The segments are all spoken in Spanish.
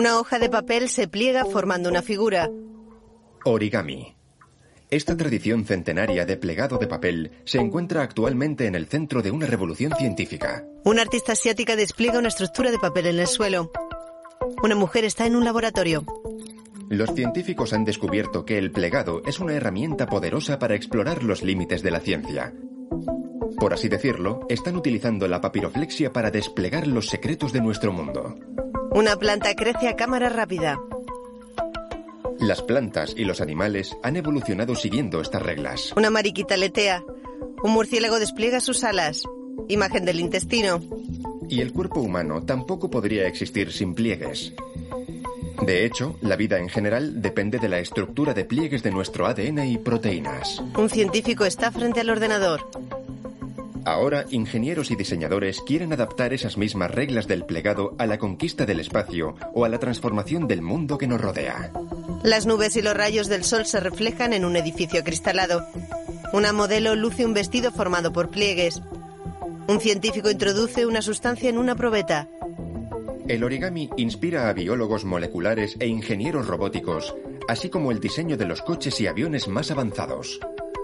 Una hoja de papel se pliega formando una figura. Origami. Esta tradición centenaria de plegado de papel se encuentra actualmente en el centro de una revolución científica. Una artista asiática despliega una estructura de papel en el suelo. Una mujer está en un laboratorio. Los científicos han descubierto que el plegado es una herramienta poderosa para explorar los límites de la ciencia. Por así decirlo, están utilizando la papiroflexia para desplegar los secretos de nuestro mundo. Una planta crece a cámara rápida. Las plantas y los animales han evolucionado siguiendo estas reglas. Una mariquita aletea. Un murciélago despliega sus alas. Imagen del intestino. Y el cuerpo humano tampoco podría existir sin pliegues. De hecho, la vida en general depende de la estructura de pliegues de nuestro ADN y proteínas. Un científico está frente al ordenador. Ahora, ingenieros y diseñadores quieren adaptar esas mismas reglas del plegado a la conquista del espacio o a la transformación del mundo que nos rodea. Las nubes y los rayos del sol se reflejan en un edificio acristalado. Una modelo luce un vestido formado por pliegues. Un científico introduce una sustancia en una probeta. El origami inspira a biólogos moleculares e ingenieros robóticos, así como el diseño de los coches y aviones más avanzados.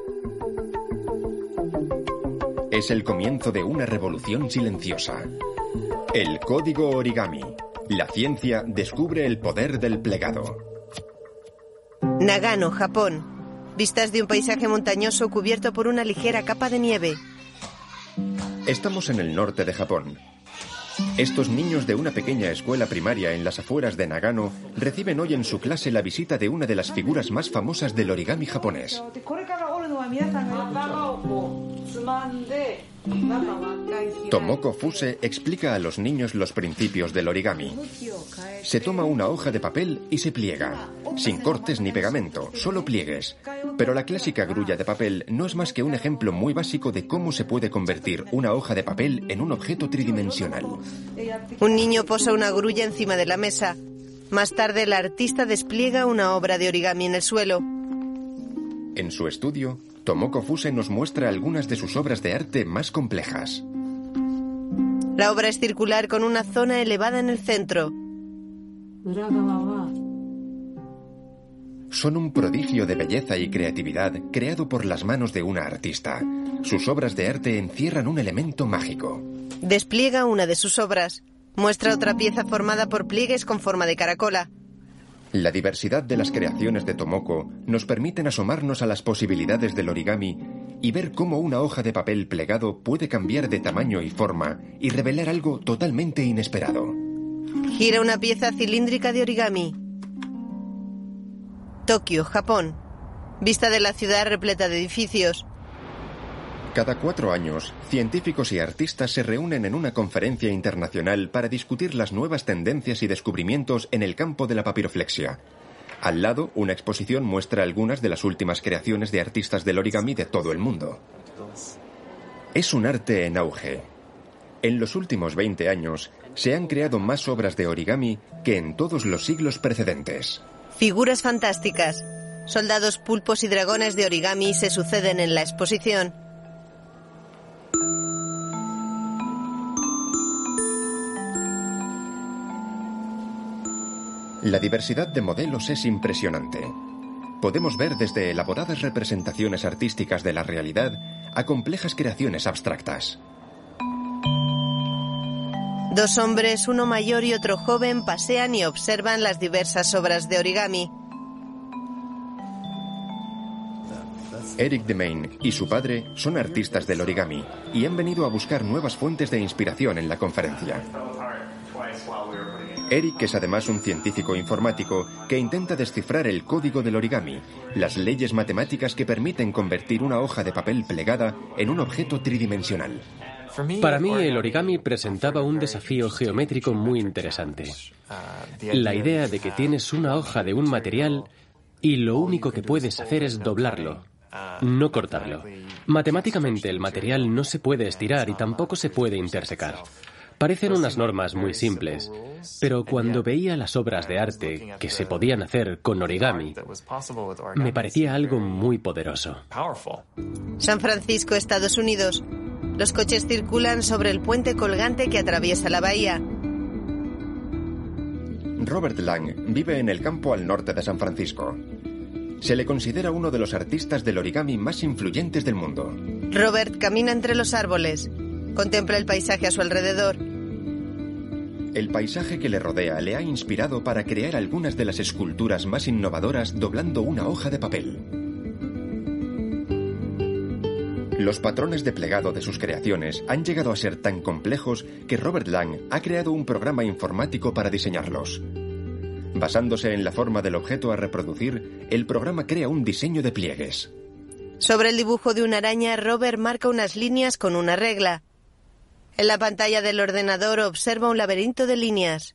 Es el comienzo de una revolución silenciosa. El código origami. La ciencia descubre el poder del plegado. Nagano, Japón. Vistas de un paisaje montañoso cubierto por una ligera capa de nieve. Estamos en el norte de Japón. Estos niños de una pequeña escuela primaria en las afueras de Nagano reciben hoy en su clase la visita de una de las figuras más famosas del origami japonés. Tomoko Fuse explica a los niños los principios del origami. Se toma una hoja de papel y se pliega, sin cortes ni pegamento, solo pliegues. Pero la clásica grulla de papel no es más que un ejemplo muy básico de cómo se puede convertir una hoja de papel en un objeto tridimensional. Un niño posa una grulla encima de la mesa. Más tarde, el artista despliega una obra de origami en el suelo. En su estudio, Tomoko Fuse nos muestra algunas de sus obras de arte más complejas. La obra es circular con una zona elevada en el centro. Son un prodigio de belleza y creatividad creado por las manos de una artista. Sus obras de arte encierran un elemento mágico. Despliega una de sus obras. Muestra otra pieza formada por pliegues con forma de caracola. La diversidad de las creaciones de Tomoko nos permiten asomarnos a las posibilidades del origami y ver cómo una hoja de papel plegado puede cambiar de tamaño y forma y revelar algo totalmente inesperado. Gira una pieza cilíndrica de origami. Tokio, Japón. Vista de la ciudad repleta de edificios. Cada 4 años, científicos y artistas se reúnen en una conferencia internacional para discutir las nuevas tendencias y descubrimientos en el campo de la papiroflexia. Al lado, una exposición muestra algunas de las últimas creaciones de artistas del origami de todo el mundo. Es un arte en auge. En los últimos 20 años, se han creado más obras de origami que en todos los siglos precedentes. Figuras fantásticas. Soldados, pulpos y dragones de origami se suceden en la exposición. La diversidad de modelos es impresionante. Podemos ver desde elaboradas representaciones artísticas de la realidad a complejas creaciones abstractas. 2 hombres, uno mayor y otro joven, pasean y observan las diversas obras de origami. Eric Demain y su padre son artistas del origami y han venido a buscar nuevas fuentes de inspiración en la conferencia. Eric es además un científico informático que intenta descifrar el código del origami, las leyes matemáticas que permiten convertir una hoja de papel plegada en un objeto tridimensional. Para mí, el origami presentaba un desafío geométrico muy interesante. La idea de que tienes una hoja de un material y lo único que puedes hacer es doblarlo, no cortarlo. Matemáticamente, el material no se puede estirar y tampoco se puede intersecar. Parecen unas normas muy simples, pero cuando veía las obras de arte que se podían hacer con origami, me parecía algo muy poderoso. San Francisco, Estados Unidos. Los coches circulan sobre el puente colgante que atraviesa la bahía. Robert Lang vive en el campo al norte de San Francisco. Se le considera uno de los artistas del origami más influyentes del mundo. Robert camina entre los árboles. Contempla el paisaje a su alrededor. El paisaje que le rodea le ha inspirado para crear algunas de las esculturas más innovadoras doblando una hoja de papel. Los patrones de plegado de sus creaciones han llegado a ser tan complejos que Robert Lang ha creado un programa informático para diseñarlos. Basándose en la forma del objeto a reproducir, el programa crea un diseño de pliegues. Sobre el dibujo de una araña, Robert marca unas líneas con una regla. En la pantalla del ordenador observa un laberinto de líneas.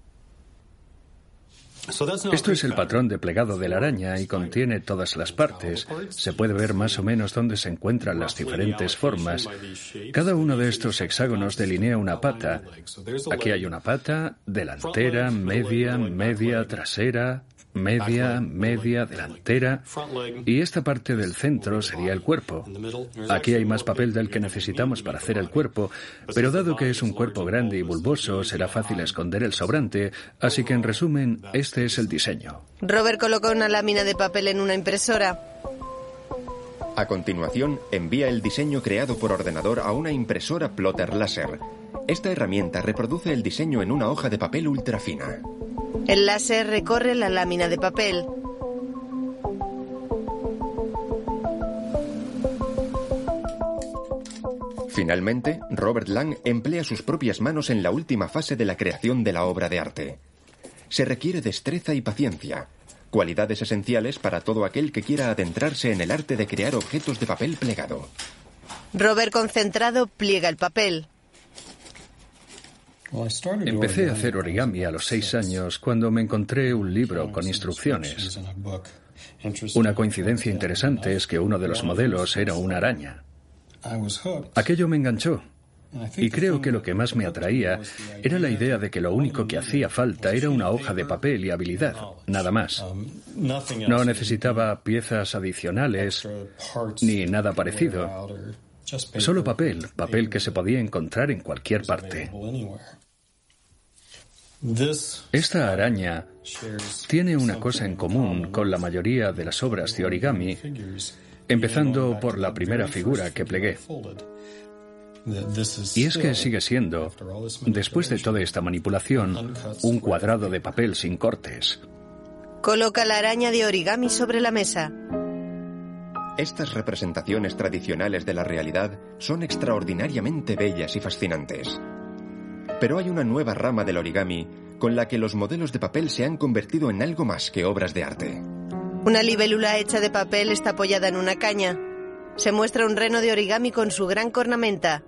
Esto es el patrón de plegado de la araña y contiene todas las partes. Se puede ver más o menos dónde se encuentran las diferentes formas. Cada uno de estos hexágonos delinea una pata. Aquí hay una pata, delantera, media, trasera, media, delantera, y esta parte del centro sería el cuerpo. Aquí hay más papel del que necesitamos para hacer el cuerpo, pero dado que es un cuerpo grande y bulboso, será fácil esconder el sobrante, así que en resumen, este es el diseño. Robert coloca una lámina de papel en una impresora. A continuación, envía el diseño creado por ordenador a una impresora plotter láser. Esta herramienta reproduce el diseño en una hoja de papel ultrafina. El láser recorre la lámina de papel. Finalmente, Robert Lang emplea sus propias manos en la última fase de la creación de la obra de arte. Se requiere destreza y paciencia, cualidades esenciales para todo aquel que quiera adentrarse en el arte de crear objetos de papel plegado. Robert, concentrado, pliega el papel. Empecé a hacer origami a los 6 años cuando me encontré un libro con instrucciones. Una coincidencia interesante es que uno de los modelos era una araña. Aquello me enganchó. Y creo que lo que más me atraía era la idea de que lo único que hacía falta era una hoja de papel y habilidad, nada más. No necesitaba piezas adicionales ni nada parecido. Solo papel que se podía encontrar en cualquier parte. Esta araña tiene una cosa en común con la mayoría de las obras de origami, empezando por la primera figura que plegué. Y es que sigue siendo, después de toda esta manipulación, un cuadrado de papel sin cortes. Coloca la araña de origami sobre la mesa. Estas representaciones tradicionales de la realidad son extraordinariamente bellas y fascinantes. Pero hay una nueva rama del origami con la que los modelos de papel se han convertido en algo más que obras de arte. Una libélula hecha de papel está apoyada en una caña. Se muestra un reno de origami con su gran cornamenta.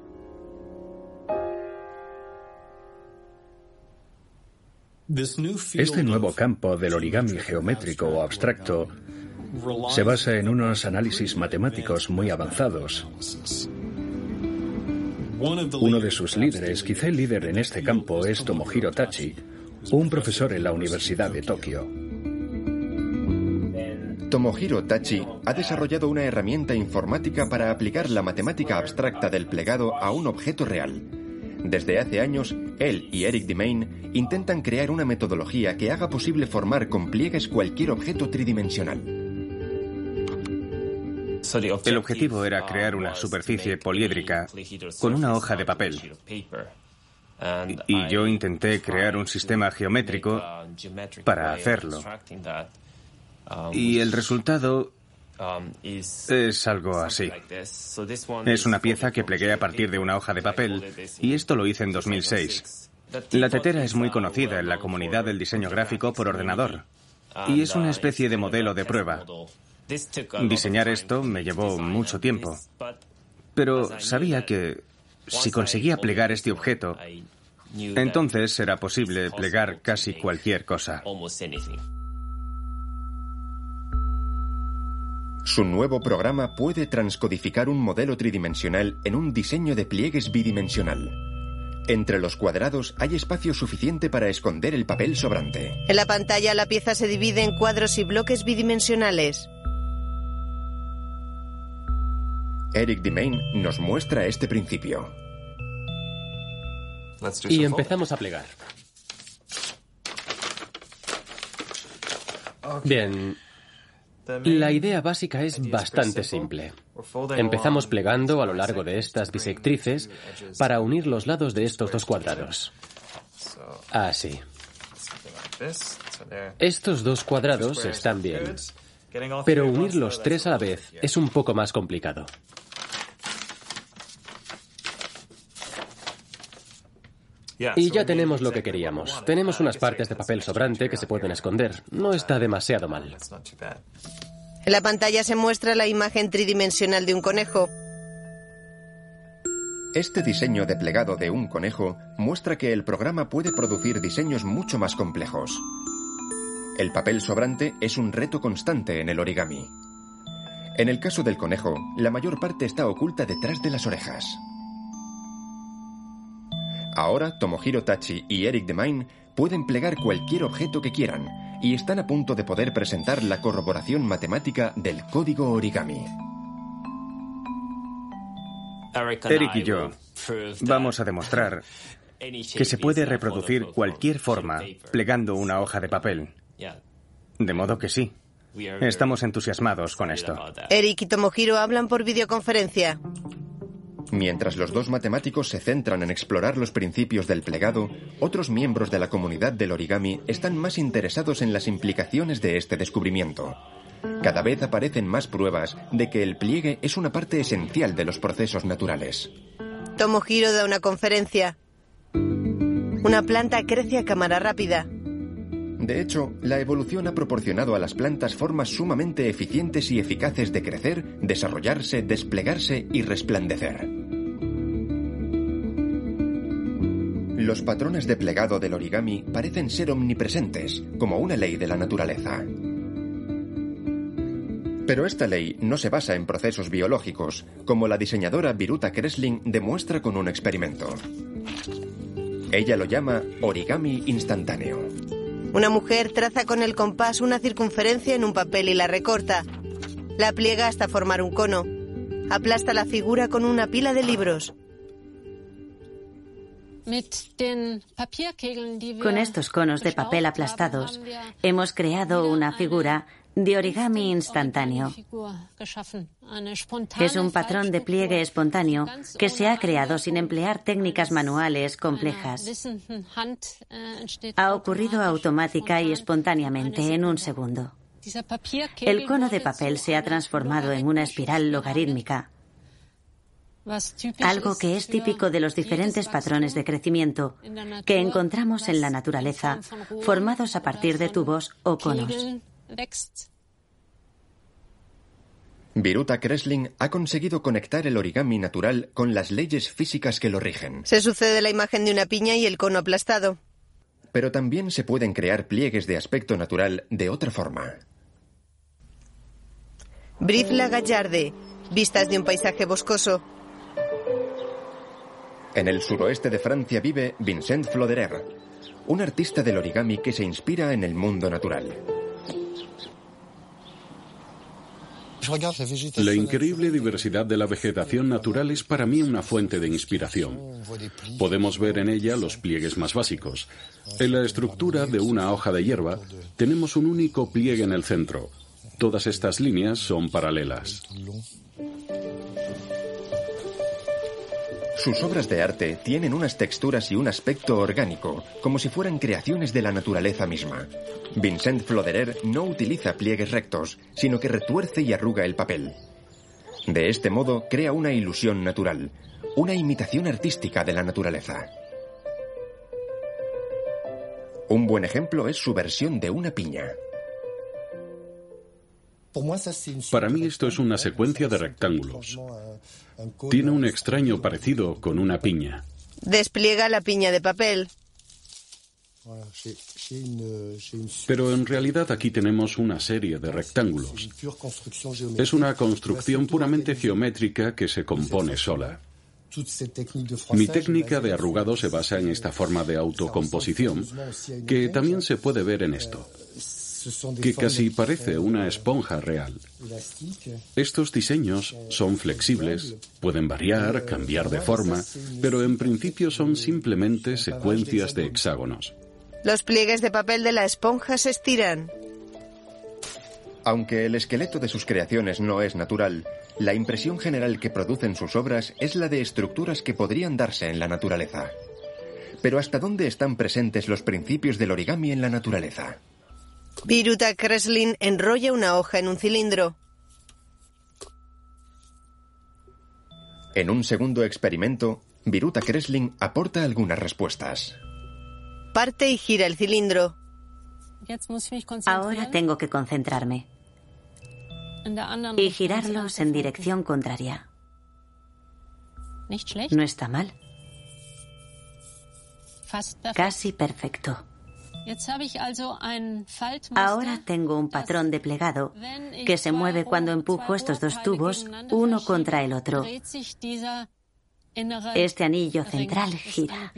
Este nuevo campo del origami geométrico o abstracto se basa en unos análisis matemáticos muy avanzados. Uno de sus líderes, quizá el líder en este campo, es Tomohiro Tachi, un profesor en la Universidad de Tokio. Tomohiro Tachi ha desarrollado una herramienta informática para aplicar la matemática abstracta del plegado a un objeto real. Desde hace años, él y Eric Demain intentan crear una metodología que haga posible formar con pliegues cualquier objeto tridimensional. El objetivo era crear una superficie poliédrica con una hoja de papel. Y yo intenté crear un sistema geométrico para hacerlo. Y el resultado es algo así. Es una pieza que plegué a partir de una hoja de papel, y esto lo hice en 2006. La tetera es muy conocida en la comunidad del diseño gráfico por ordenador, y es una especie de modelo de prueba. Diseñar esto me llevó mucho tiempo, pero sabía que si conseguía plegar este objeto, entonces era posible plegar casi cualquier cosa. Su nuevo programa puede transcodificar un modelo tridimensional en un diseño de pliegues bidimensional. Entre los cuadrados hay espacio suficiente para esconder el papel sobrante. En la pantalla la pieza se divide en cuadros y bloques bidimensionales. Eric Demain nos muestra este principio. Y empezamos a plegar. Bien, la idea básica es bastante simple. Empezamos plegando a lo largo de estas bisectrices para unir los lados de estos dos cuadrados. Así. Estos dos cuadrados están bien, pero unir los tres a la vez es un poco más complicado. Y ya tenemos lo que queríamos. Tenemos unas partes de papel sobrante que se pueden esconder. No está demasiado mal. En la pantalla se muestra la imagen tridimensional de un conejo. Este diseño de plegado de un conejo muestra que el programa puede producir diseños mucho más complejos. El papel sobrante es un reto constante en el origami. En el caso del conejo, la mayor parte está oculta detrás de las orejas. Ahora, Tomohiro Tachi y Eric Demain pueden plegar cualquier objeto que quieran y están a punto de poder presentar la corroboración matemática del código origami. Eric y yo vamos a demostrar que se puede reproducir cualquier forma plegando una hoja de papel. De modo que sí, estamos entusiasmados con esto. Eric y Tomohiro hablan por videoconferencia. Mientras los dos matemáticos se centran en explorar los principios del plegado, otros miembros de la comunidad del origami están más interesados en las implicaciones de este descubrimiento. Cada vez aparecen más pruebas de que el pliegue es una parte esencial de los procesos naturales. Tomohiro da una conferencia. Una planta crece a cámara rápida. De hecho, la evolución ha proporcionado a las plantas formas sumamente eficientes y eficaces de crecer, desarrollarse, desplegarse y resplandecer. Los patrones de plegado del origami parecen ser omnipresentes, como una ley de la naturaleza. Pero esta ley no se basa en procesos biológicos, como la diseñadora Viruta Kresling demuestra con un experimento. Ella lo llama origami instantáneo. Una mujer traza con el compás una circunferencia en un papel y la recorta. La pliega hasta formar un cono. Aplasta la figura con una pila de libros. Con estos conos de papel aplastados, hemos creado una figura de origami instantáneo. Es un patrón de pliegue espontáneo que se ha creado sin emplear técnicas manuales complejas. Ha ocurrido automática y espontáneamente en un segundo. El cono de papel se ha transformado en una espiral logarítmica, algo que es típico de los diferentes patrones de crecimiento que encontramos en la naturaleza, formados a partir de tubos o conos. Viruta Kresling ha conseguido conectar el origami natural con las leyes físicas que lo rigen. Se sucede la imagen de una piña y el cono aplastado. Pero también se pueden crear pliegues de aspecto natural de otra forma. Brice Lagallarde, vistas de un paisaje boscoso. En el suroeste de Francia vive Vincent Floderer, un artista del origami que se inspira en el mundo natural. La increíble diversidad de la vegetación natural es para mí una fuente de inspiración. Podemos ver en ella los pliegues más básicos. En la estructura de una hoja de hierba tenemos un único pliegue en el centro. Todas estas líneas son paralelas. Sus obras de arte tienen unas texturas y un aspecto orgánico, como si fueran creaciones de la naturaleza misma. Vincent Floderer no utiliza pliegues rectos, sino que retuerce y arruga el papel. De este modo crea una ilusión natural, una imitación artística de la naturaleza. Un buen ejemplo es su versión de una piña. Para mí esto es una secuencia de rectángulos. Tiene un extraño parecido con una piña. Despliega la piña de papel. Pero en realidad aquí tenemos una serie de rectángulos. Es una construcción puramente geométrica que se compone sola. Mi técnica de arrugado se basa en esta forma de autocomposición, que también se puede ver en esto, que casi parece una esponja real. Estos diseños son flexibles, pueden variar, cambiar de forma, pero en principio son simplemente secuencias de hexágonos. Los pliegues de papel de la esponja se estiran. Aunque el esqueleto de sus creaciones no es natural, la impresión general que producen sus obras es la de estructuras que podrían darse en la naturaleza. Pero ¿hasta dónde están presentes los principios del origami en la naturaleza? Viruta Kreslin enrolla una hoja en un cilindro. En un segundo experimento, Viruta Kreslin aporta algunas respuestas. Parte y gira el cilindro. Ahora tengo que concentrarme y girarlos en dirección contraria. No está mal. Casi perfecto. Ahora tengo un patrón de plegado que se mueve cuando empujo estos dos tubos uno contra el otro. Este anillo central gira.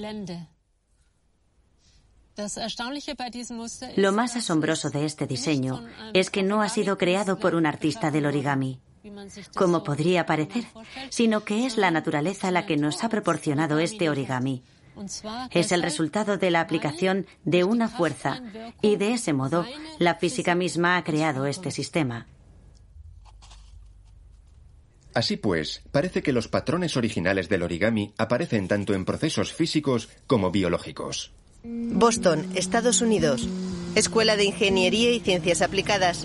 Lo más asombroso de este diseño es que no ha sido creado por un artista del origami, como podría parecer, sino que es la naturaleza la que nos ha proporcionado este origami. Es el resultado de la aplicación de una fuerza y de ese modo la física misma ha creado este sistema. Así pues, parece que los patrones originales del origami aparecen tanto en procesos físicos como biológicos. Boston, Estados Unidos. Escuela de Ingeniería y Ciencias Aplicadas.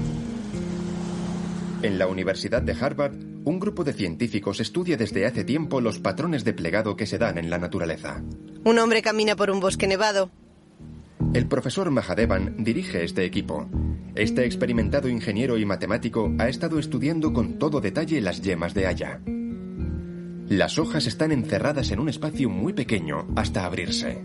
En la Universidad de Harvard, un grupo de científicos estudia desde hace tiempo los patrones de plegado que se dan en la naturaleza. Un hombre camina por un bosque nevado. El profesor Mahadevan dirige este equipo. Este experimentado ingeniero y matemático ha estado estudiando con todo detalle las yemas de haya. Las hojas están encerradas en un espacio muy pequeño hasta abrirse.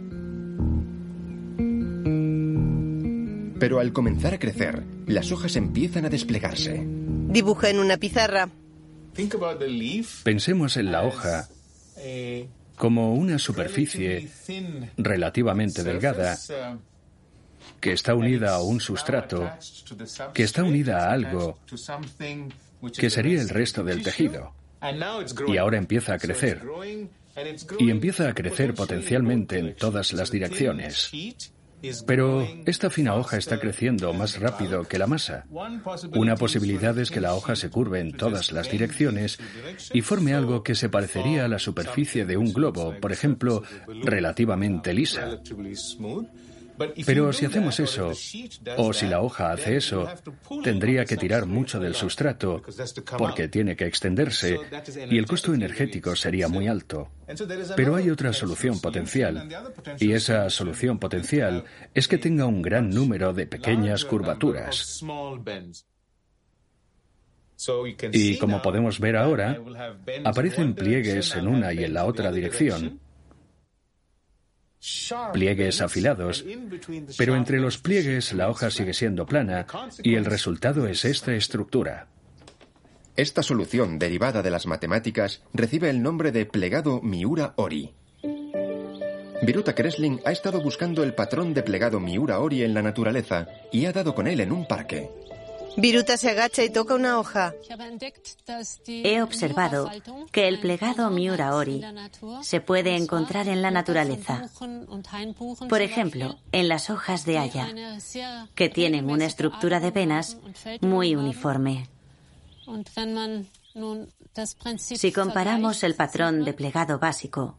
Pero al comenzar a crecer, las hojas empiezan a desplegarse. Dibuja en una pizarra. Pensemos en la hoja como una superficie relativamente delgada que está unida a un sustrato, que está unida a algo que sería el resto del tejido. Y ahora empieza a crecer. Y empieza a crecer potencialmente en todas las direcciones. Pero esta fina hoja está creciendo más rápido que la masa. Una posibilidad es que la hoja se curve en todas las direcciones y forme algo que se parecería a la superficie de un globo, por ejemplo, relativamente lisa. Pero si hacemos eso, o si la hoja hace eso, tendría que tirar mucho del sustrato, porque tiene que extenderse, y el costo energético sería muy alto. Pero hay otra solución potencial, y esa solución potencial es que tenga un gran número de pequeñas curvaturas. Y como podemos ver ahora, aparecen pliegues en una y en la otra dirección, pliegues afilados, pero entre los pliegues la hoja sigue siendo plana y el resultado es esta estructura. Esta solución derivada de las matemáticas recibe el nombre de plegado Miura-Ori. Viruta Kreslin ha estado buscando el patrón de plegado Miura-Ori en la naturaleza y ha dado con él en un parque. Viruta se agacha y toca una hoja. He observado que el plegado Miura-Ori se puede encontrar en la naturaleza. Por ejemplo, en las hojas de haya, que tienen una estructura de venas muy uniforme. Si comparamos el patrón de plegado básico,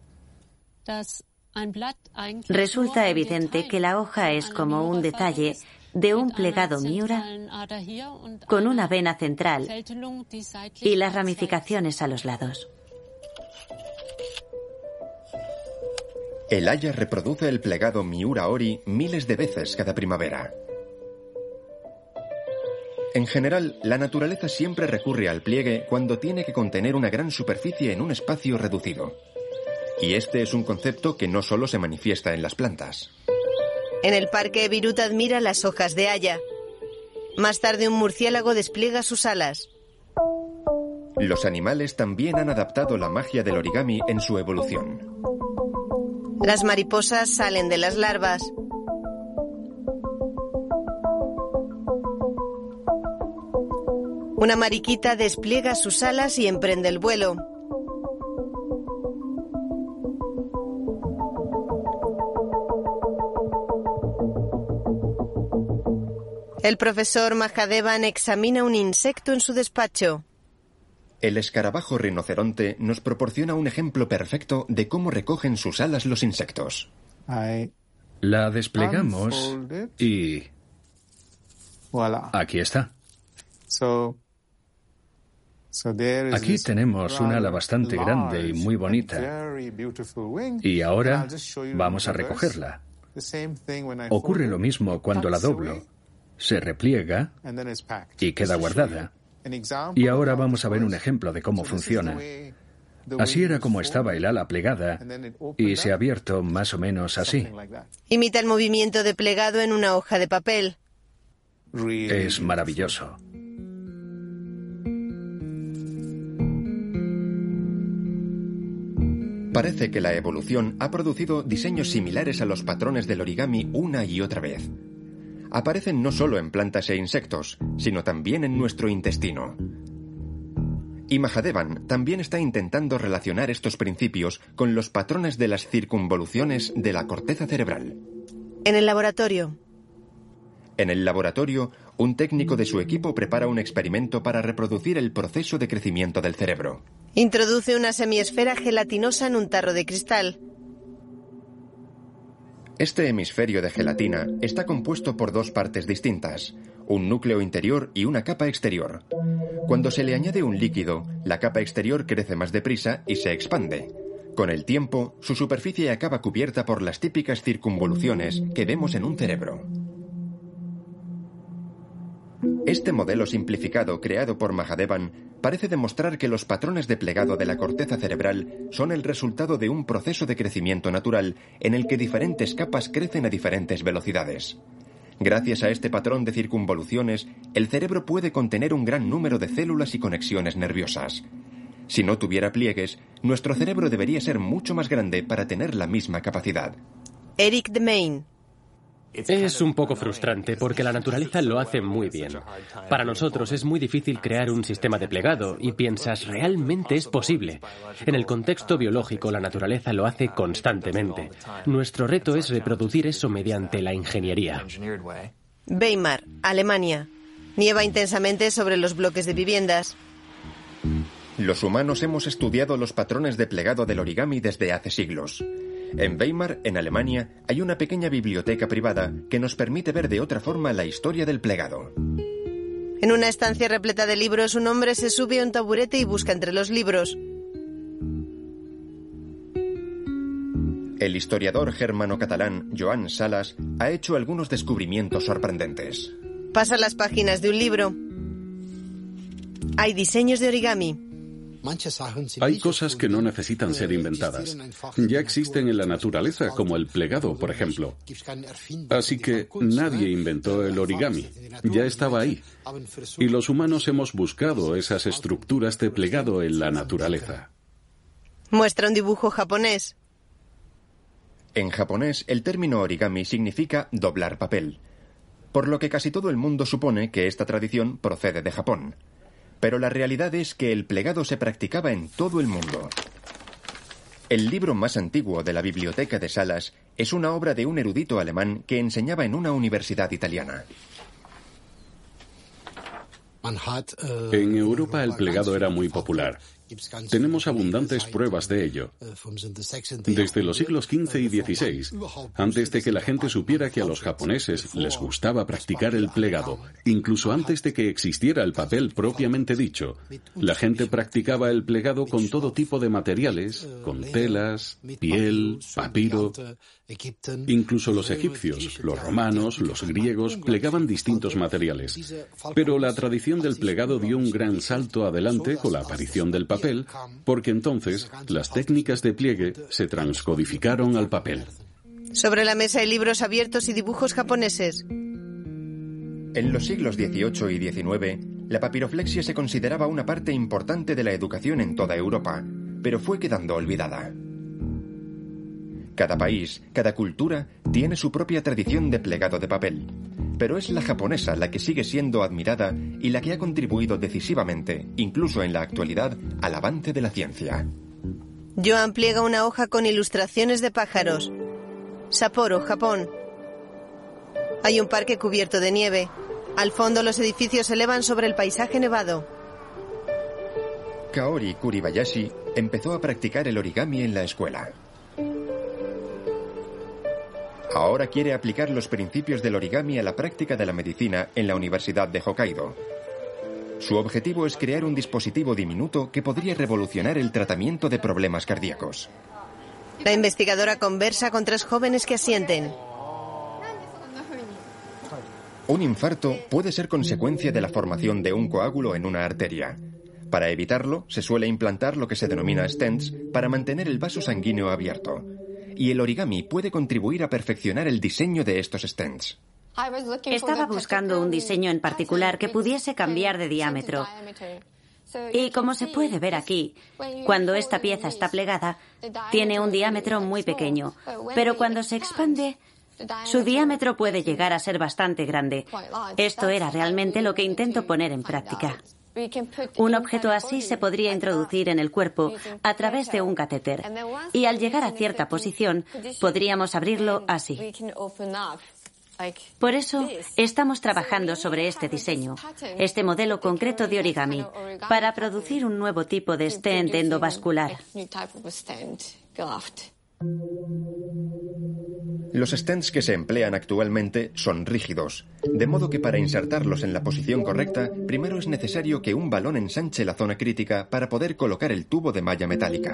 resulta evidente que la hoja es como un detalle de un plegado Miura con una vena central y las ramificaciones a los lados. El haya reproduce el plegado Miura-Ori miles de veces cada primavera. En general, la naturaleza siempre recurre al pliegue cuando tiene que contener una gran superficie en un espacio reducido. Y este es un concepto que no solo se manifiesta en las plantas. En el parque, Viruta admira las hojas de haya. Más tarde, un murciélago despliega sus alas. Los animales también han adaptado la magia del origami en su evolución. Las mariposas salen de las larvas. Una mariquita despliega sus alas y emprende el vuelo. El profesor Mahadevan examina un insecto en su despacho. El escarabajo rinoceronte nos proporciona un ejemplo perfecto de cómo recogen sus alas los insectos. La desplegamos y... aquí está. Aquí tenemos un ala bastante grande y muy bonita. Y ahora vamos a recogerla. Ocurre lo mismo cuando la doblo. Se repliega y queda guardada. Y ahora vamos a ver un ejemplo de cómo funciona. Así era como estaba el ala plegada y se ha abierto más o menos así. Imita el movimiento de plegado en una hoja de papel. Es maravilloso. Parece que la evolución ha producido diseños similares a los patrones del origami una y otra vez. Aparecen no solo en plantas e insectos, sino también en nuestro intestino. Y Mahadevan también está intentando relacionar estos principios con los patrones de las circunvoluciones de la corteza cerebral. En el laboratorio. En el laboratorio, un técnico de su equipo prepara un experimento para reproducir el proceso de crecimiento del cerebro. Introduce una semiesfera gelatinosa en un tarro de cristal. Este hemisferio de gelatina está compuesto por dos partes distintas, un núcleo interior y una capa exterior. Cuando se le añade un líquido, la capa exterior crece más deprisa y se expande. Con el tiempo, su superficie acaba cubierta por las típicas circunvoluciones que vemos en un cerebro. Este modelo simplificado creado por Mahadevan parece demostrar que los patrones de plegado de la corteza cerebral son el resultado de un proceso de crecimiento natural en el que diferentes capas crecen a diferentes velocidades. Gracias a este patrón de circunvoluciones, el cerebro puede contener un gran número de células y conexiones nerviosas. Si no tuviera pliegues, nuestro cerebro debería ser mucho más grande para tener la misma capacidad. Eric de Main. Es un poco frustrante porque la naturaleza lo hace muy bien. Para nosotros es muy difícil crear un sistema de plegado y piensas, ¿realmente es posible? En el contexto biológico, la naturaleza lo hace constantemente. Nuestro reto es reproducir eso mediante la ingeniería. Weimar, Alemania. Nieva intensamente sobre los bloques de viviendas. Los humanos hemos estudiado los patrones de plegado del origami desde hace siglos. En Weimar, en Alemania, hay una pequeña biblioteca privada que nos permite ver de otra forma la historia del plegado. En una estancia repleta de libros, un hombre se sube a un taburete y busca entre los libros. El historiador germano-catalán Joan Sales ha hecho algunos descubrimientos sorprendentes. Pasa las páginas de un libro. Hay diseños de origami. Hay cosas que no necesitan ser inventadas. Ya existen en la naturaleza, como el plegado, por ejemplo. Así que nadie inventó el origami. Ya estaba ahí. Y los humanos hemos buscado esas estructuras de plegado en la naturaleza. Muestra un dibujo japonés. En japonés, el término origami significa doblar papel, por lo que casi todo el mundo supone que esta tradición procede de Japón. Pero la realidad es que el plegado se practicaba en todo el mundo. El libro más antiguo de la biblioteca de Sales es una obra de un erudito alemán que enseñaba en una universidad italiana. En Europa el plegado era muy popular. Tenemos abundantes pruebas de ello. Desde los siglos XV y XVI, antes de que la gente supiera que a los japoneses les gustaba practicar el plegado, incluso antes de que existiera el papel propiamente dicho, la gente practicaba el plegado con todo tipo de materiales, con telas, piel, papiro. Incluso los egipcios, los romanos, los griegos plegaban distintos materiales. Pero la tradición del plegado dio un gran salto adelante con la aparición del papel, porque entonces las técnicas de pliegue se transcodificaron al papel. Sobre la mesa hay libros abiertos y dibujos japoneses. En los siglos XVIII y XIX, la papiroflexia se consideraba una parte importante de la educación en toda Europa, pero fue quedando olvidada. Cada país, cada cultura, tiene su propia tradición de plegado de papel, pero es la japonesa la que sigue siendo admirada y la que ha contribuido decisivamente, incluso en la actualidad, al avance de la ciencia. Joan pliega una hoja con ilustraciones de pájaros. Sapporo, Japón. Hay un parque cubierto de nieve. Al fondo, los edificios se elevan sobre el paisaje nevado. Kaori Kuribayashi empezó a practicar el origami en la escuela. Ahora quiere aplicar los principios del origami a la práctica de la medicina en la Universidad de Hokkaido. Su objetivo es crear un dispositivo diminuto que podría revolucionar el tratamiento de problemas cardíacos. La investigadora conversa con 3 jóvenes que asienten. Un infarto puede ser consecuencia de la formación de un coágulo en una arteria. Para evitarlo, se suele implantar lo que se denomina stents para mantener el vaso sanguíneo abierto. Y el origami puede contribuir a perfeccionar el diseño de estos stents. Estaba buscando un diseño en particular que pudiese cambiar de diámetro. Y como se puede ver aquí, cuando esta pieza está plegada, tiene un diámetro muy pequeño, pero cuando se expande, su diámetro puede llegar a ser bastante grande. Esto era realmente lo que intento poner en práctica. Un objeto así se podría introducir en el cuerpo a través de un catéter, y al llegar a cierta posición, podríamos abrirlo así. Por eso, estamos trabajando sobre este diseño, este modelo concreto de origami, para producir un nuevo tipo de stent endovascular. Los stents que se emplean actualmente son rígidos, de modo que para insertarlos en la posición correcta, primero es necesario que un balón ensanche la zona crítica para poder colocar el tubo de malla metálica.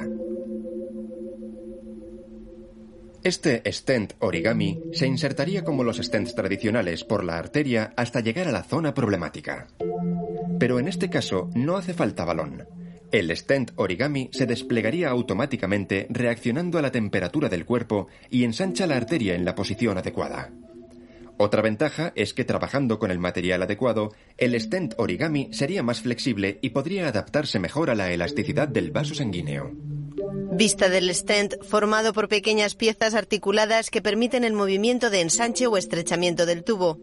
Este stent origami se insertaría como los stents tradicionales por la arteria hasta llegar a la zona problemática. Pero en este caso no hace falta balón. El stent origami se desplegaría automáticamente reaccionando a la temperatura del cuerpo y ensancha la arteria en la posición adecuada. Otra ventaja es que trabajando con el material adecuado, el stent origami sería más flexible y podría adaptarse mejor a la elasticidad del vaso sanguíneo. Vista del stent formado por pequeñas piezas articuladas que permiten el movimiento de ensanche o estrechamiento del tubo.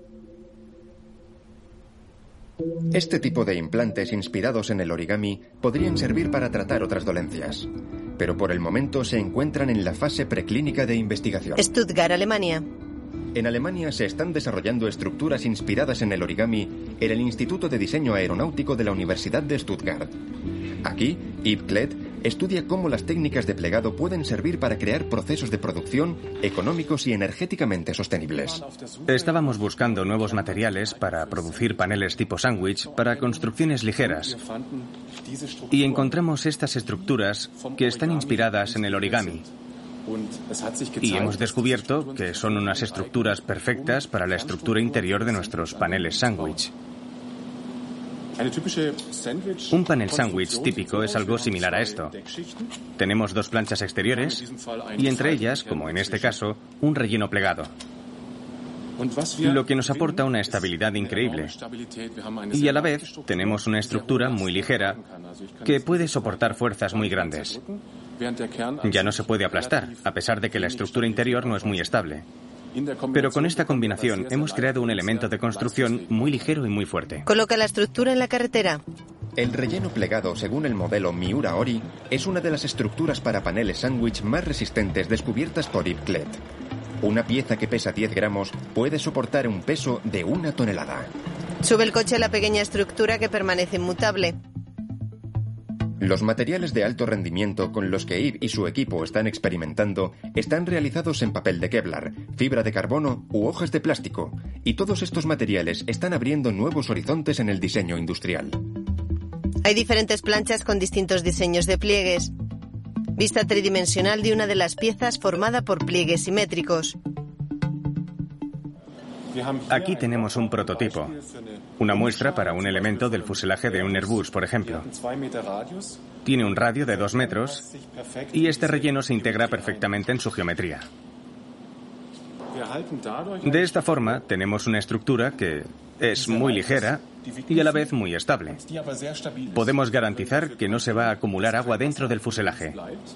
Este tipo de implantes inspirados en el origami podrían servir para tratar otras dolencias, pero por el momento se encuentran en la fase preclínica de investigación. Stuttgart, Alemania. En Alemania se están desarrollando estructuras inspiradas en el origami en el Instituto de Diseño Aeronáutico de la Universidad de Stuttgart. Aquí, Yves Klett estudia cómo las técnicas de plegado pueden servir para crear procesos de producción económicos y energéticamente sostenibles. Estábamos buscando nuevos materiales para producir paneles tipo sándwich para construcciones ligeras y encontramos estas estructuras que están inspiradas en el origami. Y hemos descubierto que son unas estructuras perfectas para la estructura interior de nuestros paneles sándwich. Un panel sándwich típico es algo similar a esto. Tenemos 2 planchas exteriores y entre ellas, como en este caso, un relleno plegado. Lo que nos aporta una estabilidad increíble. Y a la vez tenemos una estructura muy ligera que puede soportar fuerzas muy grandes. Ya no se puede aplastar, a pesar de que la estructura interior no es muy estable. Pero con esta combinación hemos creado un elemento de construcción muy ligero y muy fuerte. Coloca la estructura en la carretera. El relleno plegado, según el modelo Miura Ori, es una de las estructuras para paneles sándwich más resistentes descubiertas por Yves Klett. Una pieza que pesa 10 gramos puede soportar un peso de 1 tonelada. Sube el coche a la pequeña estructura que permanece inmutable. Los materiales de alto rendimiento con los que Yves y su equipo están experimentando están realizados en papel de Kevlar, fibra de carbono u hojas de plástico, y todos estos materiales están abriendo nuevos horizontes en el diseño industrial. Hay diferentes planchas con distintos diseños de pliegues. Vista tridimensional de una de las piezas formada por pliegues simétricos. Aquí tenemos un prototipo, una muestra para un elemento del fuselaje de un Airbus, por ejemplo. Tiene un radio de 2 metros y este relleno se integra perfectamente en su geometría. De esta forma, tenemos una estructura que es muy ligera y a la vez muy estable. Podemos garantizar que no se va a acumular agua dentro del fuselaje.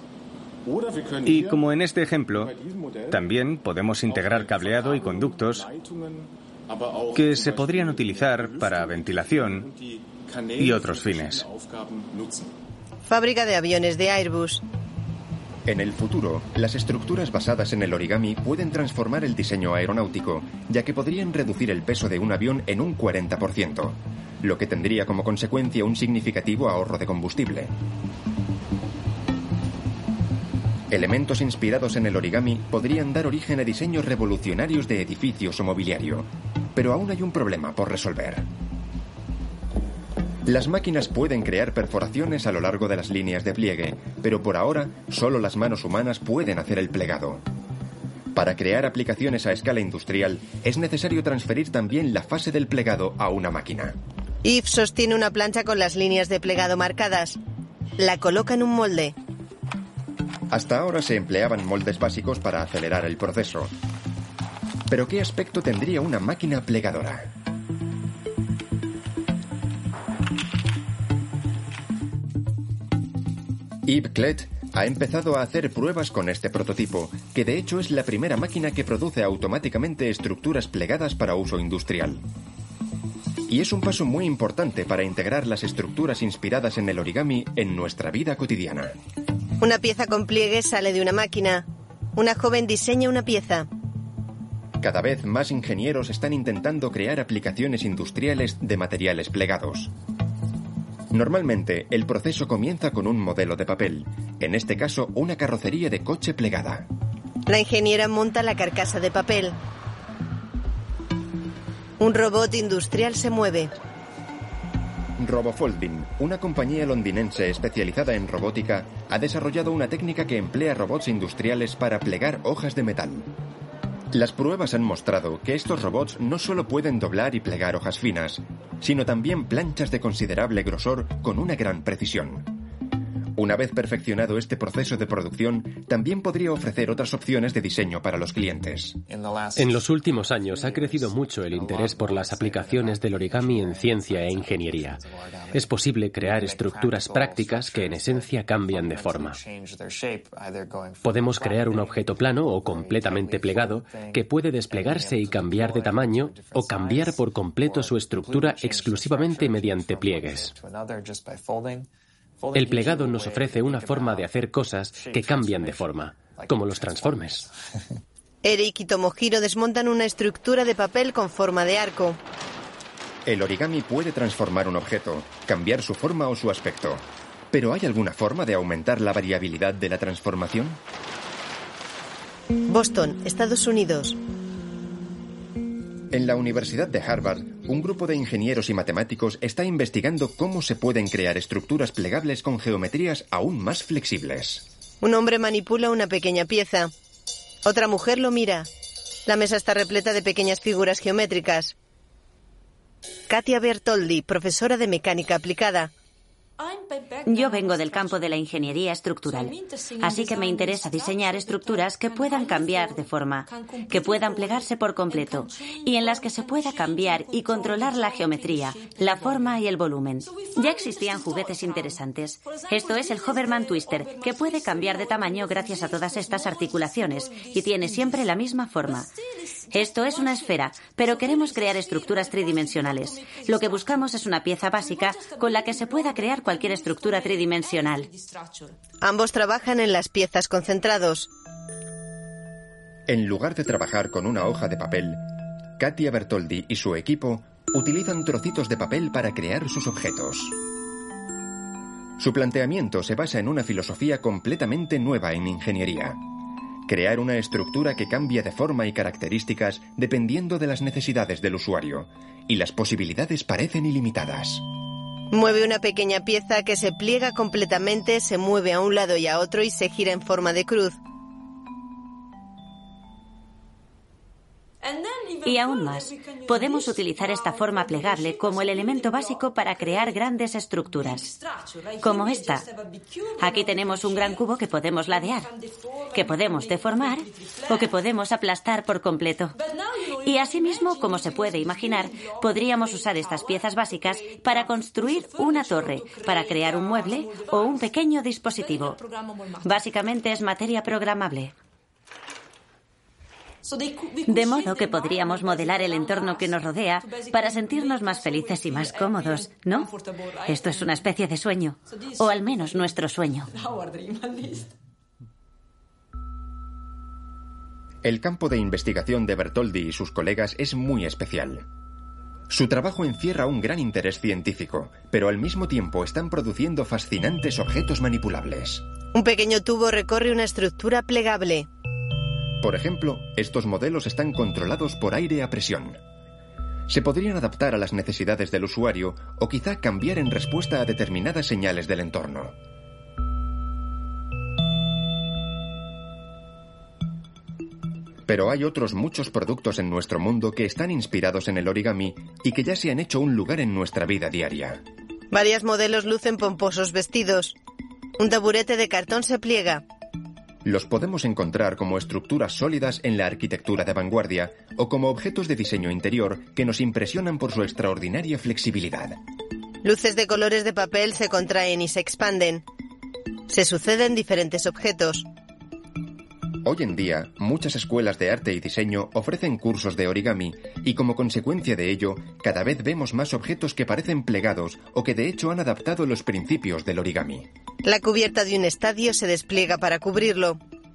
Y como en este ejemplo, también podemos integrar cableado y conductos que se podrían utilizar para ventilación y otros fines. Fábrica de aviones de Airbus. En el futuro, las estructuras basadas en el origami pueden transformar el diseño aeronáutico, ya que podrían reducir el peso de un avión en un 40%, lo que tendría como consecuencia un significativo ahorro de combustible. Elementos inspirados en el origami podrían dar origen a diseños revolucionarios de edificios o mobiliario, pero aún hay un problema por resolver. Las máquinas pueden crear perforaciones a lo largo de las líneas de pliegue, pero por ahora solo las manos humanas pueden hacer el plegado. Para crear aplicaciones a escala industrial es necesario transferir también la fase del plegado a una máquina. Yves sostiene una plancha con las líneas de plegado marcadas. La coloca en un molde. Hasta ahora se empleaban moldes básicos para acelerar el proceso. Pero ¿qué aspecto tendría una máquina plegadora? Yves Clet ha empezado a hacer pruebas con este prototipo, que de hecho es la primera máquina que produce automáticamente estructuras plegadas para uso industrial. Y es un paso muy importante para integrar las estructuras inspiradas en el origami en nuestra vida cotidiana. Una pieza con pliegues sale de una máquina. Una joven diseña una pieza. Cada vez más ingenieros están intentando crear aplicaciones industriales de materiales plegados. Normalmente, el proceso comienza con un modelo de papel, en este caso una carrocería de coche plegada. La ingeniera monta la carcasa de papel. Un robot industrial se mueve. Robofolding, una compañía londinense especializada en robótica, ha desarrollado una técnica que emplea robots industriales para plegar hojas de metal. Las pruebas han mostrado que estos robots no solo pueden doblar y plegar hojas finas, sino también planchas de considerable grosor con una gran precisión. Una vez perfeccionado este proceso de producción, también podría ofrecer otras opciones de diseño para los clientes. En los últimos años ha crecido mucho el interés por las aplicaciones del origami en ciencia e ingeniería. Es posible crear estructuras prácticas que en esencia cambian de forma. Podemos crear un objeto plano o completamente plegado que puede desplegarse y cambiar de tamaño o cambiar por completo su estructura exclusivamente mediante pliegues. El plegado nos ofrece una forma de hacer cosas que cambian de forma, como los Transformers. Eric y Tomohiro desmontan una estructura de papel con forma de arco. El origami puede transformar un objeto, cambiar su forma o su aspecto. ¿Pero hay alguna forma de aumentar la variabilidad de la transformación? Boston, Estados Unidos. En la Universidad de Harvard, un grupo de ingenieros y matemáticos está investigando cómo se pueden crear estructuras plegables con geometrías aún más flexibles. Un hombre manipula una pequeña pieza. Otra mujer lo mira. La mesa está repleta de pequeñas figuras geométricas. Katia Bertoldi, profesora de mecánica aplicada. Yo vengo del campo de la ingeniería estructural, así que me interesa diseñar estructuras que puedan cambiar de forma, que puedan plegarse por completo y en las que se pueda cambiar y controlar la geometría, la forma y el volumen. Ya existían juguetes interesantes. Esto es el Hoverman Twister, que puede cambiar de tamaño gracias a todas estas articulaciones y tiene siempre la misma forma. Esto es una esfera, pero queremos crear estructuras tridimensionales. Lo que buscamos es una pieza básica con la que se pueda crear cualquier estructura tridimensional. Ambos trabajan en las piezas concentrados. En lugar de trabajar con una hoja de papel, Katia Bertoldi y su equipo utilizan trocitos de papel para crear sus objetos. Su planteamiento se basa en una filosofía completamente nueva en ingeniería. Crear una estructura que cambia de forma y características dependiendo de las necesidades del usuario, y las posibilidades parecen ilimitadas. Mueve una pequeña pieza que se pliega completamente, se mueve a un lado y a otro y se gira en forma de cruz. Y aún más, podemos utilizar esta forma plegable como el elemento básico para crear grandes estructuras, como esta. Aquí tenemos un gran cubo que podemos ladear, que podemos deformar o que podemos aplastar por completo. Y asimismo, como se puede imaginar, podríamos usar estas piezas básicas para construir una torre, para crear un mueble o un pequeño dispositivo. Básicamente es materia programable. De modo que podríamos modelar el entorno que nos rodea para sentirnos más felices y más cómodos, ¿no? Esto es una especie de sueño, o al menos nuestro sueño. El campo de investigación de Bertoldi y sus colegas es muy especial. Su trabajo encierra un gran interés científico, pero al mismo tiempo están produciendo fascinantes objetos manipulables. Un pequeño tubo recorre una estructura plegable. Por ejemplo, estos modelos están controlados por aire a presión. Se podrían adaptar a las necesidades del usuario o quizá cambiar en respuesta a determinadas señales del entorno. Pero hay otros muchos productos en nuestro mundo que están inspirados en el origami y que ya se han hecho un lugar en nuestra vida diaria. Varios modelos lucen pomposos vestidos. Un taburete de cartón se pliega. Los podemos encontrar como estructuras sólidas en la arquitectura de vanguardia o como objetos de diseño interior que nos impresionan por su extraordinaria flexibilidad. Luces de colores de papel se contraen y se expanden. Se suceden diferentes objetos. Hoy en día, muchas escuelas de arte y diseño ofrecen cursos de origami y como consecuencia de ello, cada vez vemos más objetos que parecen plegados o que de hecho han adaptado los principios del origami. La cubierta de un estadio se despliega para cubrirlo.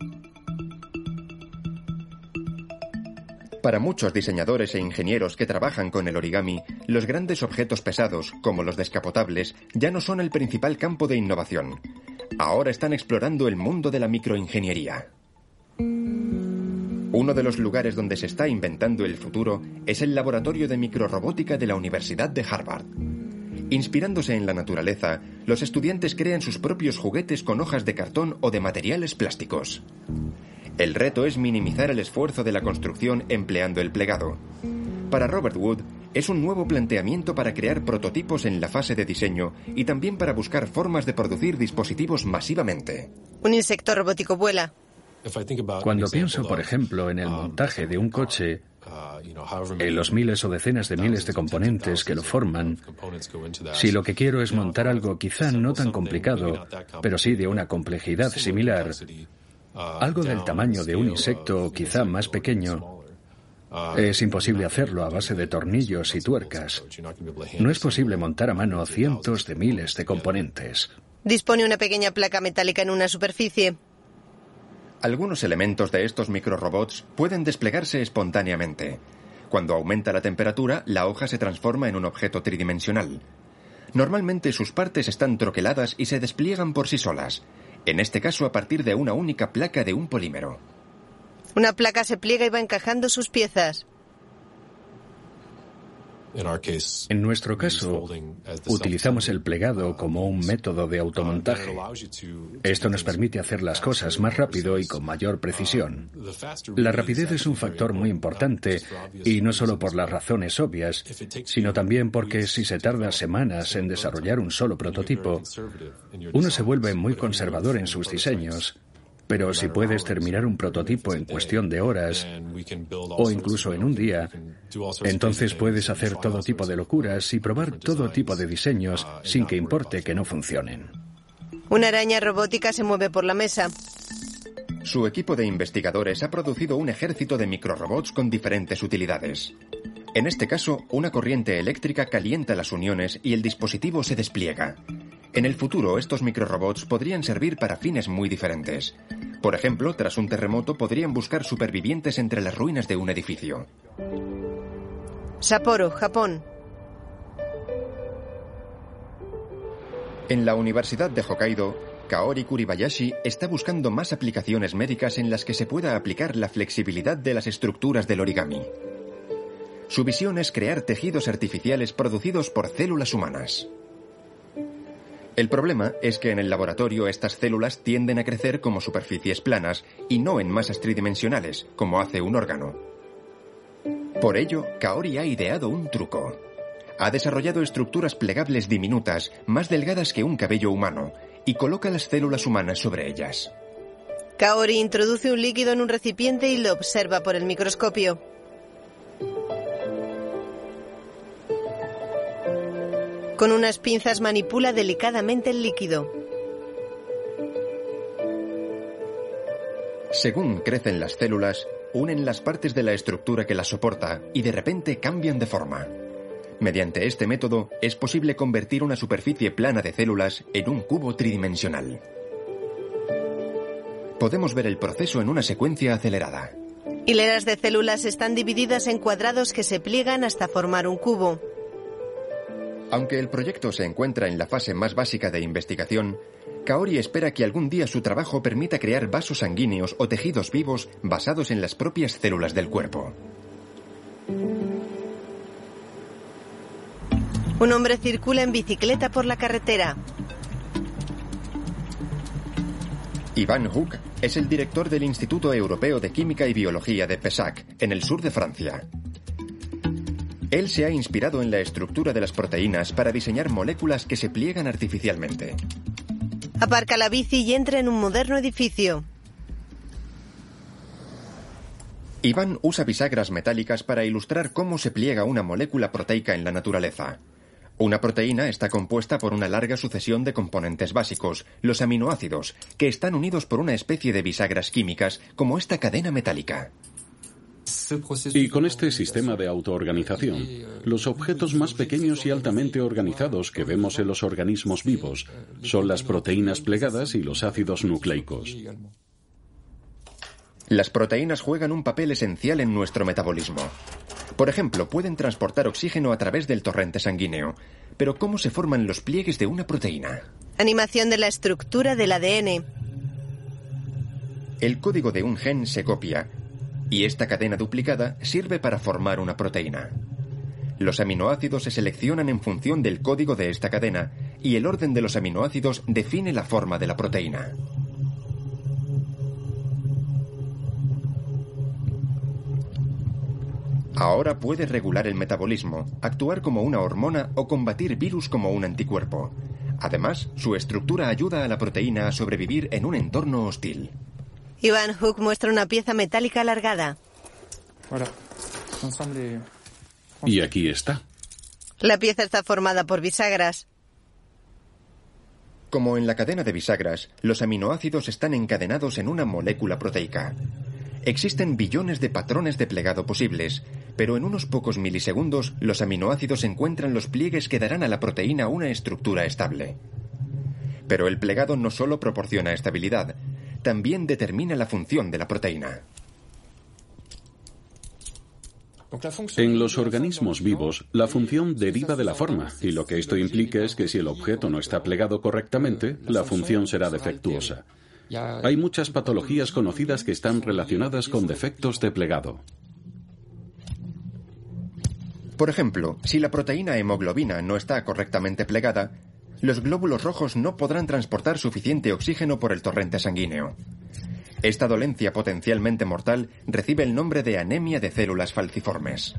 Para muchos diseñadores e ingenieros que trabajan con el origami, los grandes objetos pesados, como los descapotables, ya no son el principal campo de innovación. Ahora están explorando el mundo de la microingeniería. Uno de los lugares donde se está inventando el futuro es el laboratorio de microrobótica de la Universidad de Harvard. Inspirándose en la naturaleza, los estudiantes crean sus propios juguetes con hojas de cartón o de materiales plásticos. El reto es minimizar el esfuerzo de la construcción empleando el plegado. Para Robert Wood, es un nuevo planteamiento para crear prototipos en la fase de diseño y también para buscar formas de producir dispositivos masivamente. Un insecto robótico vuela. Cuando pienso, por ejemplo, en el montaje de un coche, en los miles o decenas de miles de componentes que lo forman, si lo que quiero es montar algo quizá no tan complicado, pero sí de una complejidad similar, algo del tamaño de un insecto o quizá más pequeño, es imposible hacerlo a base de tornillos y tuercas. No es posible montar a mano cientos de miles de componentes. Dispone una pequeña placa metálica en una superficie. Algunos elementos de estos microrobots pueden desplegarse espontáneamente. Cuando aumenta la temperatura, la hoja se transforma en un objeto tridimensional. Normalmente sus partes están troqueladas y se despliegan por sí solas, en este caso a partir de una única placa de un polímero. Una placa se pliega y va encajando sus piezas. En nuestro caso, utilizamos el plegado como un método de automontaje. Esto nos permite hacer las cosas más rápido y con mayor precisión. La rapidez es un factor muy importante, y no solo por las razones obvias, sino también porque si se tarda semanas en desarrollar un solo prototipo, uno se vuelve muy conservador en sus diseños. Pero si puedes terminar un prototipo en cuestión de horas, o incluso en un día, entonces puedes hacer todo tipo de locuras y probar todo tipo de diseños sin que importe que no funcionen. Una araña robótica se mueve por la mesa. Su equipo de investigadores ha producido un ejército de microrobots con diferentes utilidades. En este caso, una corriente eléctrica calienta las uniones y el dispositivo se despliega. En el futuro, estos microrobots podrían servir para fines muy diferentes. Por ejemplo, tras un terremoto podrían buscar supervivientes entre las ruinas de un edificio. Sapporo, Japón. En la Universidad de Hokkaido, Kaori Kuribayashi está buscando más aplicaciones médicas en las que se pueda aplicar la flexibilidad de las estructuras del origami. Su visión es crear tejidos artificiales producidos por células humanas. El problema es que en el laboratorio estas células tienden a crecer como superficies planas y no en masas tridimensionales, como hace un órgano. Por ello, Kaori ha ideado un truco. Ha desarrollado estructuras plegables diminutas, más delgadas que un cabello humano, y coloca las células humanas sobre ellas. Kaori introduce un líquido en un recipiente y lo observa por el microscopio. Con unas pinzas manipula delicadamente el líquido. Según crecen las células, unen las partes de la estructura que las soporta y de repente cambian de forma. Mediante este método es posible convertir una superficie plana de células en un cubo tridimensional. Podemos ver el proceso en una secuencia acelerada. Hileras de células están divididas en cuadrados que se pliegan hasta formar un cubo. Aunque el proyecto se encuentra en la fase más básica de investigación, Kaori espera que algún día su trabajo permita crear vasos sanguíneos o tejidos vivos basados en las propias células del cuerpo. Un hombre circula en bicicleta por la carretera. Ivan Houk es el director del Instituto Europeo de Química y Biología de Pessac, en el sur de Francia. Él se ha inspirado en la estructura de las proteínas para diseñar moléculas que se pliegan artificialmente. Aparca la bici y entra en un moderno edificio. Iván usa bisagras metálicas para ilustrar cómo se pliega una molécula proteica en la naturaleza. Una proteína está compuesta por una larga sucesión de componentes básicos, los aminoácidos, que están unidos por una especie de bisagras químicas, como esta cadena metálica. Y con este sistema de autoorganización, los objetos más pequeños y altamente organizados que vemos en los organismos vivos son las proteínas plegadas y los ácidos nucleicos. Las proteínas juegan un papel esencial en nuestro metabolismo. Por ejemplo, pueden transportar oxígeno a través del torrente sanguíneo. Pero ¿cómo se forman los pliegues de una proteína? Animación de la estructura del ADN. El código de un gen se copia, y esta cadena duplicada sirve para formar una proteína. Los aminoácidos se seleccionan en función del código de esta cadena, y el orden de los aminoácidos define la forma de la proteína. Ahora puede regular el metabolismo, actuar como una hormona o combatir virus como un anticuerpo. Además, su estructura ayuda a la proteína a sobrevivir en un entorno hostil. Ivan Houk muestra una pieza metálica alargada. Y aquí está. La pieza está formada por bisagras. Como en la cadena de bisagras, los aminoácidos están encadenados en una molécula proteica. Existen billones de patrones de plegado posibles, pero en unos pocos milisegundos los aminoácidos encuentran los pliegues que darán a la proteína una estructura estable. Pero el plegado no solo proporciona estabilidad, también determina la función de la proteína. En los organismos vivos, la función deriva de la forma, y lo que esto implica es que si el objeto no está plegado correctamente, la función será defectuosa. Hay muchas patologías conocidas que están relacionadas con defectos de plegado. Por ejemplo, si la proteína hemoglobina no está correctamente plegada, los glóbulos rojos no podrán transportar suficiente oxígeno por el torrente sanguíneo. Esta dolencia potencialmente mortal recibe el nombre de anemia de células falciformes.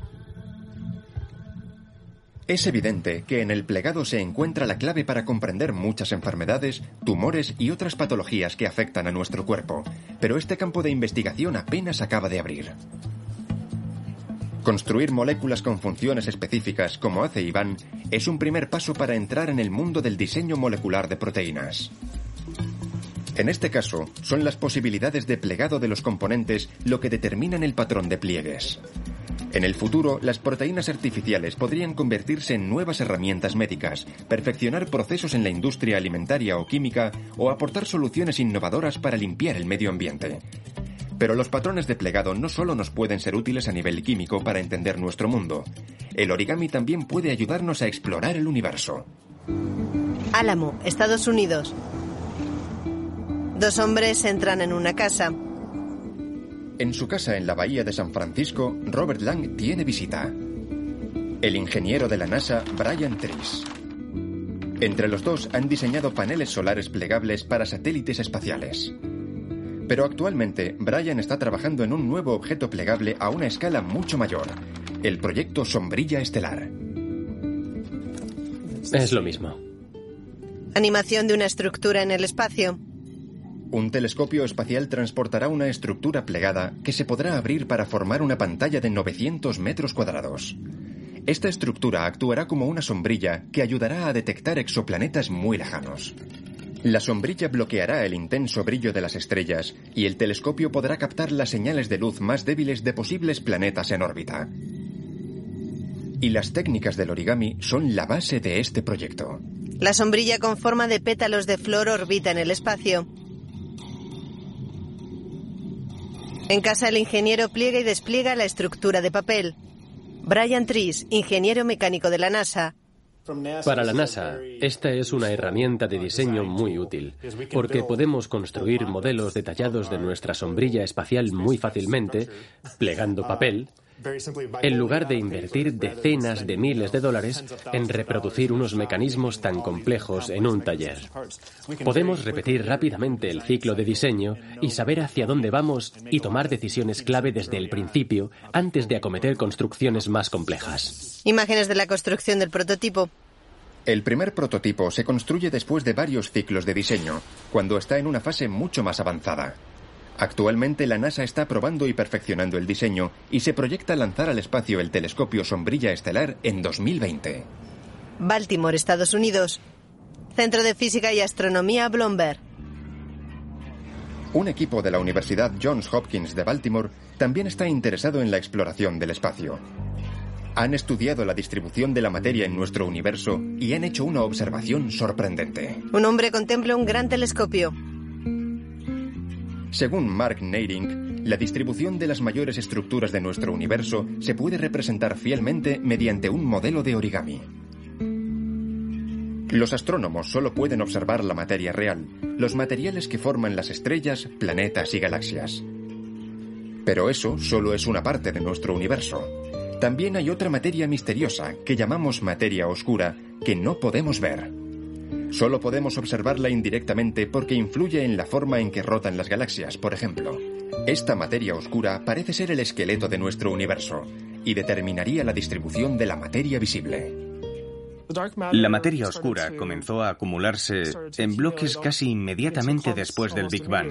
Es evidente que en el plegado se encuentra la clave para comprender muchas enfermedades, tumores y otras patologías que afectan a nuestro cuerpo, pero este campo de investigación apenas acaba de abrir. Construir moléculas con funciones específicas, como hace Iván, es un primer paso para entrar en el mundo del diseño molecular de proteínas. En este caso, son las posibilidades de plegado de los componentes lo que determinan el patrón de pliegues. En el futuro, las proteínas artificiales podrían convertirse en nuevas herramientas médicas, perfeccionar procesos en la industria alimentaria o química o aportar soluciones innovadoras para limpiar el medio ambiente. Pero los patrones de plegado no solo nos pueden ser útiles a nivel químico para entender nuestro mundo. El origami también puede ayudarnos a explorar el universo. Álamo, Estados Unidos. Dos hombres entran en una casa. En su casa en la bahía de San Francisco, Robert Lang tiene visita. El ingeniero de la NASA, Brian Trice. Entre los dos han diseñado paneles solares plegables para satélites espaciales. Pero actualmente, Brian está trabajando en un nuevo objeto plegable a una escala mucho mayor, el proyecto Sombrilla Estelar. Es lo mismo. Animación de una estructura en el espacio. Un telescopio espacial transportará una estructura plegada que se podrá abrir para formar una pantalla de 900 metros cuadrados. Esta estructura actuará como una sombrilla que ayudará a detectar exoplanetas muy lejanos. La sombrilla bloqueará el intenso brillo de las estrellas y el telescopio podrá captar las señales de luz más débiles de posibles planetas en órbita. Y las técnicas del origami son la base de este proyecto. La sombrilla con forma de pétalos de flor orbita en el espacio. En casa, el ingeniero pliega y despliega la estructura de papel. Brian Trees, ingeniero mecánico de la NASA. Para la NASA, esta es una herramienta de diseño muy útil, porque podemos construir modelos detallados de nuestra sombrilla espacial muy fácilmente, plegando papel, en lugar de invertir decenas de miles de dólares en reproducir unos mecanismos tan complejos en un taller. Podemos repetir rápidamente el ciclo de diseño y saber hacia dónde vamos y tomar decisiones clave desde el principio antes de acometer construcciones más complejas. Imágenes de la construcción del prototipo. El primer prototipo se construye después de varios ciclos de diseño, cuando está en una fase mucho más avanzada. Actualmente la NASA está probando y perfeccionando el diseño y se proyecta lanzar al espacio el telescopio Sombrilla Estelar en 2020. Baltimore, Estados Unidos. Centro de Física y Astronomía Bloomberg. Un equipo de la Universidad Johns Hopkins de Baltimore también está interesado en la exploración del espacio. Han estudiado la distribución de la materia en nuestro universo y han hecho una observación sorprendente. Un hombre contempla un gran telescopio. Según Mark Neyring, la distribución de las mayores estructuras de nuestro universo se puede representar fielmente mediante un modelo de origami. Los astrónomos solo pueden observar la materia real, los materiales que forman las estrellas, planetas y galaxias. Pero eso solo es una parte de nuestro universo. También hay otra materia misteriosa que llamamos materia oscura que no podemos ver. Solo podemos observarla indirectamente porque influye en la forma en que rotan las galaxias, por ejemplo. Esta materia oscura parece ser el esqueleto de nuestro universo y determinaría la distribución de la materia visible. La materia oscura comenzó a acumularse en bloques casi inmediatamente después del Big Bang.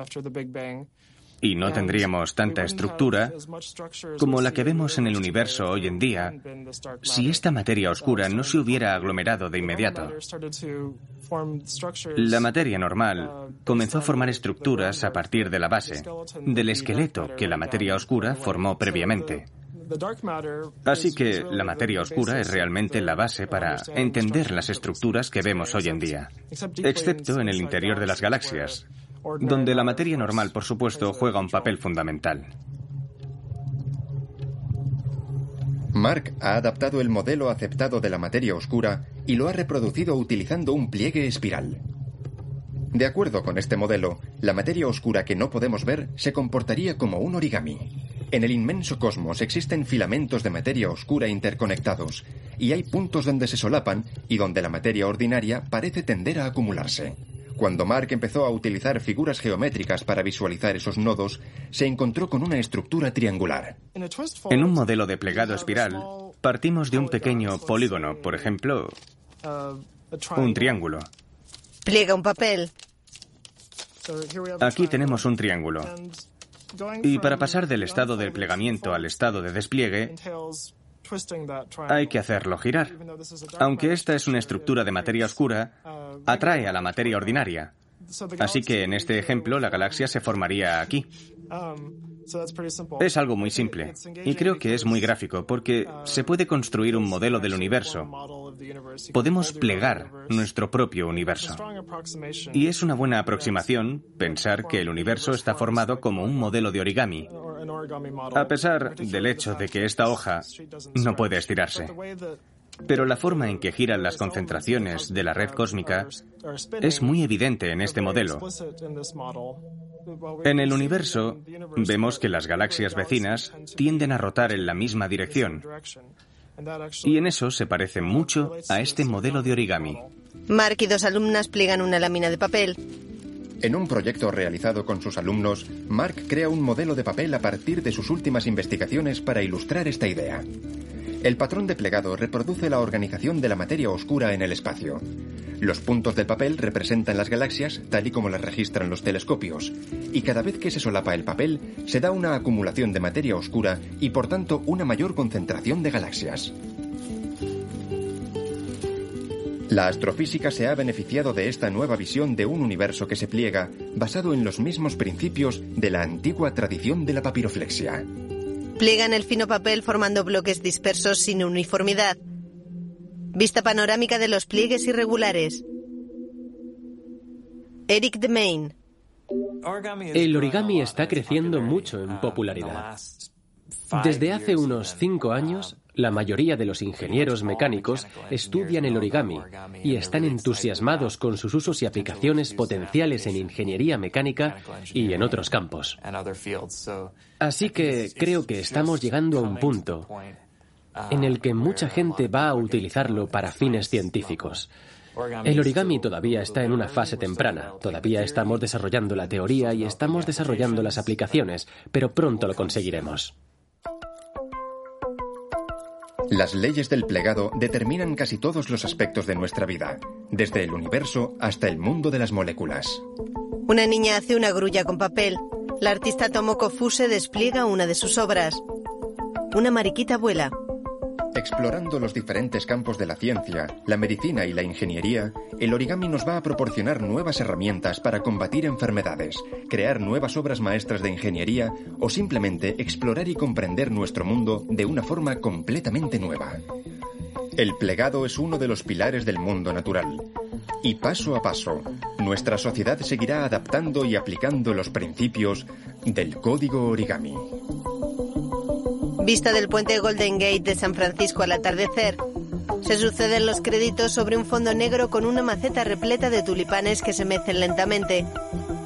Y no tendríamos tanta estructura como la que vemos en el universo hoy en día si esta materia oscura no se hubiera aglomerado de inmediato. La materia normal comenzó a formar estructuras a partir de la base, del esqueleto que la materia oscura formó previamente. Así que la materia oscura es realmente la base para entender las estructuras que vemos hoy en día, excepto en el interior de las galaxias, donde la materia normal, por supuesto, juega un papel fundamental. Mark ha adaptado el modelo aceptado de la materia oscura y lo ha reproducido utilizando un pliegue espiral. De acuerdo con este modelo, la materia oscura que no podemos ver se comportaría como un origami. En el inmenso cosmos existen filamentos de materia oscura interconectados, y hay puntos donde se solapan y donde la materia ordinaria parece tender a acumularse. Cuando Mark empezó a utilizar figuras geométricas para visualizar esos nodos, se encontró con una estructura triangular. En un modelo de plegado espiral, partimos de un pequeño polígono, por ejemplo, un triángulo. Pliega un papel. Aquí tenemos un triángulo. Y para pasar del estado del plegamiento al estado de despliegue, hay que hacerlo girar. Aunque esta es una estructura de materia oscura, atrae a la materia ordinaria. Así que en este ejemplo la galaxia se formaría aquí. Es algo muy simple, y creo que es muy gráfico, porque se puede construir un modelo del universo. Podemos plegar nuestro propio universo. Y es una buena aproximación pensar que el universo está formado como un modelo de origami, a pesar del hecho de que esta hoja no puede estirarse. Pero la forma en que giran las concentraciones de la red cósmica es muy evidente en este modelo. En el universo, vemos que las galaxias vecinas tienden a rotar en la misma dirección. Y en eso se parece mucho a este modelo de origami. Mark y dos alumnas pliegan una lámina de papel. En un proyecto realizado con sus alumnos, Mark crea un modelo de papel a partir de sus últimas investigaciones para ilustrar esta idea. El patrón de plegado reproduce la organización de la materia oscura en el espacio. Los puntos del papel representan las galaxias tal y como las registran los telescopios, y cada vez que se solapa el papel, se da una acumulación de materia oscura y por tanto una mayor concentración de galaxias. La astrofísica se ha beneficiado de esta nueva visión de un universo que se pliega, basado en los mismos principios de la antigua tradición de la papiroflexia. Pliegan el fino papel formando bloques dispersos sin uniformidad. Vista panorámica de los pliegues irregulares. Eric Demain. El origami está creciendo mucho en popularidad. Desde hace unos 5 años, la mayoría de los ingenieros mecánicos estudian el origami y están entusiasmados con sus usos y aplicaciones potenciales en ingeniería mecánica y en otros campos. Así que creo que estamos llegando a un punto en el que mucha gente va a utilizarlo para fines científicos. El origami todavía está en una fase temprana. Todavía estamos desarrollando la teoría y estamos desarrollando las aplicaciones, pero pronto lo conseguiremos. Las leyes del plegado determinan casi todos los aspectos de nuestra vida, desde el universo hasta el mundo de las moléculas. Una niña hace una grulla con papel. La artista Tomoko Fuse despliega una de sus obras. Una mariquita vuela. Explorando los diferentes campos de la ciencia, la medicina y la ingeniería, el origami nos va a proporcionar nuevas herramientas para combatir enfermedades, crear nuevas obras maestras de ingeniería o simplemente explorar y comprender nuestro mundo de una forma completamente nueva. El plegado es uno de los pilares del mundo natural. Y paso a paso, nuestra sociedad seguirá adaptando y aplicando los principios del código origami. Vista del puente Golden Gate de San Francisco al atardecer. Se suceden los créditos sobre un fondo negro con una maceta repleta de tulipanes que se mecen lentamente.